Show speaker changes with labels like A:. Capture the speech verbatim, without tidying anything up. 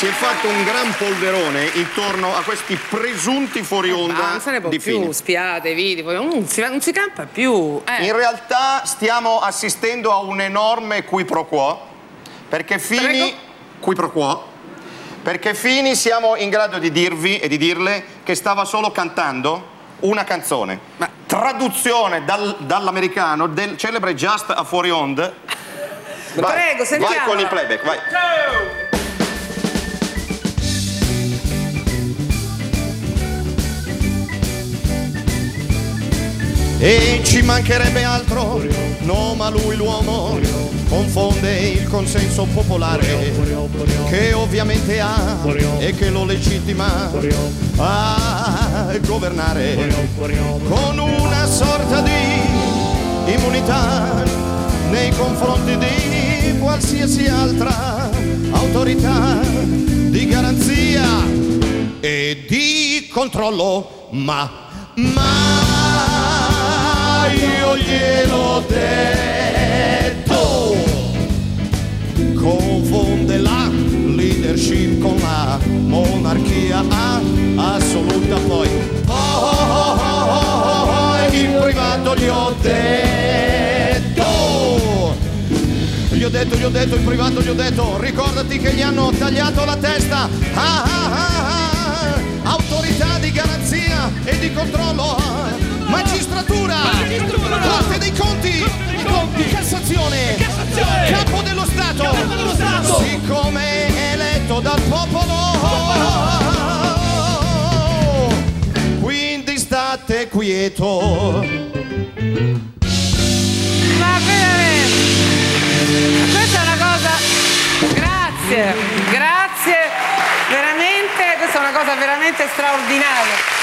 A: Si è fatto un gran polverone intorno a questi presunti fuori onda
B: Ma non se ne può
A: di
B: più,
A: Fini.
B: spiate, video, non si, non si campa più. Eh.
A: In realtà stiamo assistendo a un enorme qui pro quo, perché Fini...
B: Prego?
A: Qui pro quo. Perché Fini siamo in grado di dirvi e di dirle che stava solo cantando una canzone.
B: Ma...
A: Traduzione dal, dall'americano del celebre Just a fuori onda. Vai,
B: Prego, sentiamo.
A: vai con il playback, vai. E ci mancherebbe altro, no, ma lui l'uomo confonde il consenso popolare che ovviamente ha e che lo legittima a governare con una sorta di immunità nei confronti di qualsiasi altra autorità di garanzia e di controllo, ma ma io gliel'ho detto, confonde la leadership con la monarchia assoluta, poi oh, oh, oh, oh, oh, in privato gli ho detto, gli ho detto, gli ho detto, in privato gli ho detto, ricordati che gli hanno tagliato la testa, ah, ah, ah, ah, autorità di garanzia e di controllo, magistratura, magistratura, Corte dei Conti, dei conti. Cassazione, Cassazione, Capo dello Stato, Capo dello Stato. Siccome eletto dal popolo, popolo, quindi state quieto.
B: Ma veramente, questa è una cosa, grazie, grazie, veramente, questa è una cosa veramente straordinaria.